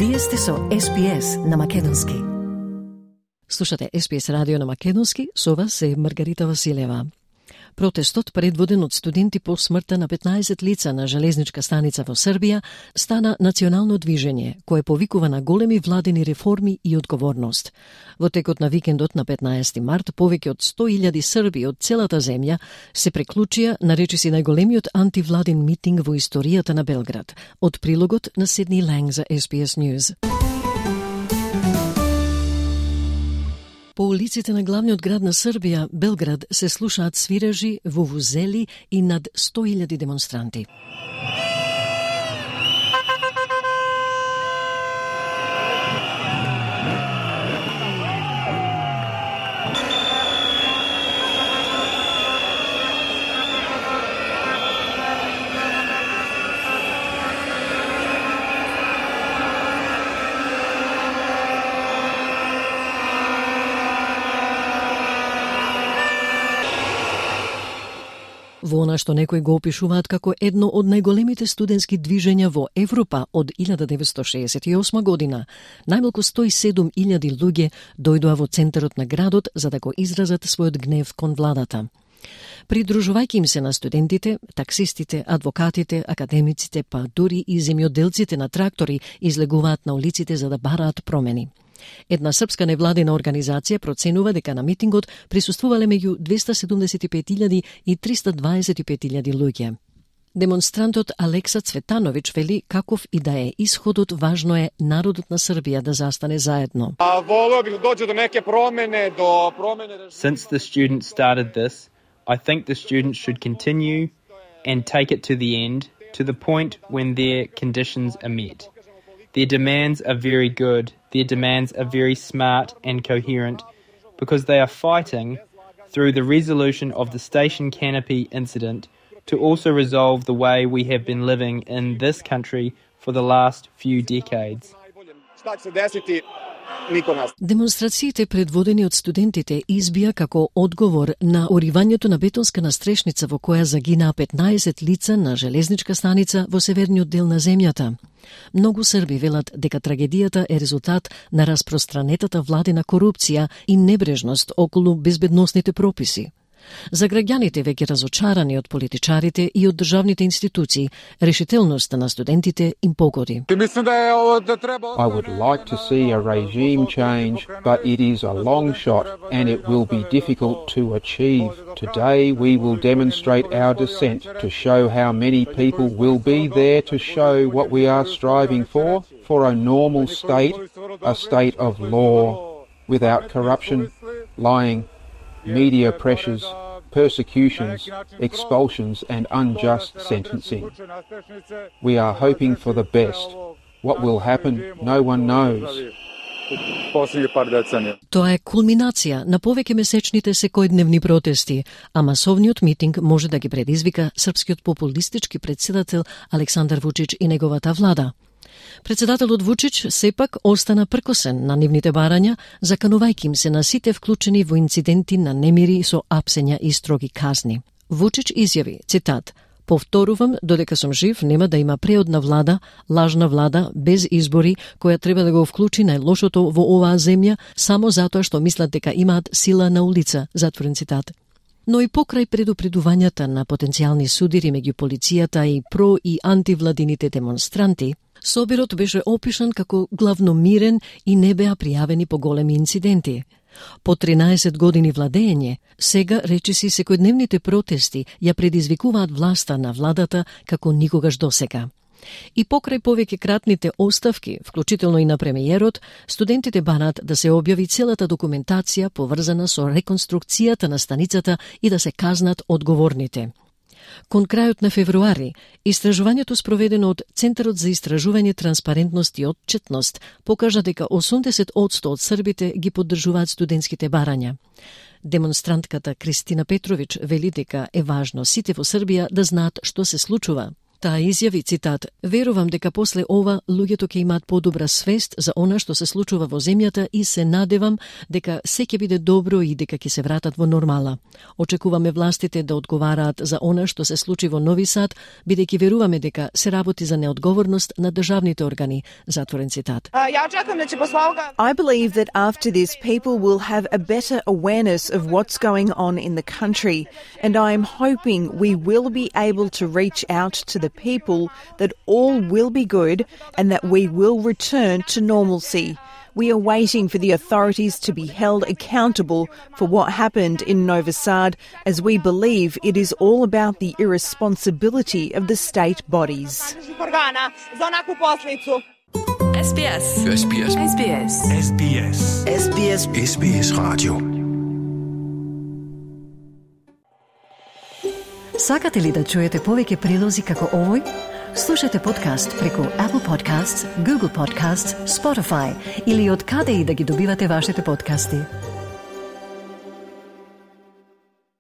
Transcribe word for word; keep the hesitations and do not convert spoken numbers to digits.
Вие сте со Ес Би Ес на Македонски. Слушате Ес Би Ес радио на Македонски, со вас е Маргарита Василева. Протестот, предводен од студенти по смртта на петнаесет лица на железничка станица во Србија, стана национално движење, кое повикува на големи владени реформи и одговорност. Во текот на викендот на петнаесети март, повеќе од сто илјади срби од целата земја се приклучија на речиси најголемиот антивладен митинг во историјата на Белград. Од прилогот на Сидни Ланг за Ес Би Ес News. По улиците на главниот град на Србија, Белград, се слушаат свирежи, вувузели и над сто илјади демонстранти. Во она што некои го опишуваат како едно од најголемите студентски движења во Европа од илјада деветстотини шеесет и осма година, најмалку сто и седум илјади луѓе дојдоа во центарот на градот за да го изразат својот гнев кон владата. Придружувајќи им се на студентите, таксистите, адвокатите, академиците, па дури и земјоделците на трактори излегуваат на улиците за да бараат промени. Една српска невладина организација проценува дека на митингот присуствувале меѓу двеста седумдесет и пет илјади и триста дваесет и пет илјади луѓе. Демонстрантот Алекса Цветановиќ вели каков и да е исходот, важно е народот на Србија да застане заедно. Since the students started this, I think the students should continue and take it to the end, to the point when their conditions are met. Their demands are very good. Their demands are very smart and coherent because they are fighting through the resolution of the station canopy incident to also resolve the way we have been living in this country for the last few decades. Демонстрациите предводени од студентите избија како одговор на оривањето на бетонска настрешница во која загинаа петнаесет лица на железничка станица во северниот дел на земјата. Многу срби велат дека трагедијата е резултат на распространетата владина корупција и небрежност околу безбедносните прописи. За граѓаните веќе разочарани од политичарите и од државните институции, решителноста на студентите им погоди. I would like to see a regime change, but it is a long shot and it will be difficult to achieve. Today we will demonstrate our dissent to show how many people will be there to show what we are striving for, for a normal state, a state of law, without corruption, lying, media pressures, persecutions, expulsions and unjust sentencing. We are hoping for the best. What will happen, no one knows. Тоа е кулминација на повеќе месечните секојдневни протести, а масовниот митинг може да ги предизвика српскиот популистички председател Александар Вучич и неговата влада. Председателот Вучич сепак остана пркосен на нивните барања, заканувајќи им се на сите вклучени во инциденти на немири со апсења и строги казни. Вучич изјави, цитат: "Повторувам, додека сум жив, нема да има преодна влада, лажна влада, без избори, која треба да го вклучи најлошото во оваа земја, само затоа што мислат дека имаат сила на улица", затворен цитат. Но и покрај предупредувањата на потенцијални судири меѓу полицијата и про- и антивладините демонстранти, собирот беше опишан како главно мирен и не беа пријавени поголеми инциденти. По тринаесет години владење, сега речиси секојдневните протести ја предизвикуваат власта на владата како никогаш досега. И покрај повеќе кратните оставки, вклучително и на премиерот, студентите бараат да се објави целата документација поврзана со реконструкцијата на станицата и да се казнат одговорните. Кон крајот на февруари, истражувањето спроведено од Центарот за истражување, транспарентност и отчетност покажа дека осумдесет одсто од србите ги поддржуваат студентските барања. Демонстрантката Кристина Петровиќ вели дека е важно сите во Србија да знаат што се случува. Таа изјави, цитат, верувам дека после ова луѓето ќе имаат подобра свест за она што се случува во земјата и се надевам дека се ќе биде добро и дека ќе се вратат во нормала. Очекуваме властите да одговараат за она што се случи во Нови Сад, бидејќи веруваме дека се работи за неодговорност на државните органи, затворен цитат. I believe that after this people will have a better awareness of what's going on in the country, and I am hoping we will be able to reach out to the people that all will be good and that we will return to normalcy. We are waiting for the authorities to be held accountable for what happened in Novi Sad, as we believe it is all about the irresponsibility of the state bodies. S B S. S B S. S B S. S B S. S B S. S B S Radio. Сакате ли да чуете повеќе прилози како овој? Слушате подкаст преку Apple Podcasts, Google Podcasts, Spotify или од каде и да ги добивате вашите подкасти.